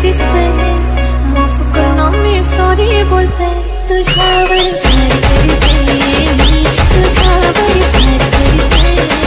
दिसते, माफ कर ना मी सॉरी बोलते, तुझ्यावर प्यार करते मी, तुझ्यावर प्यार करते.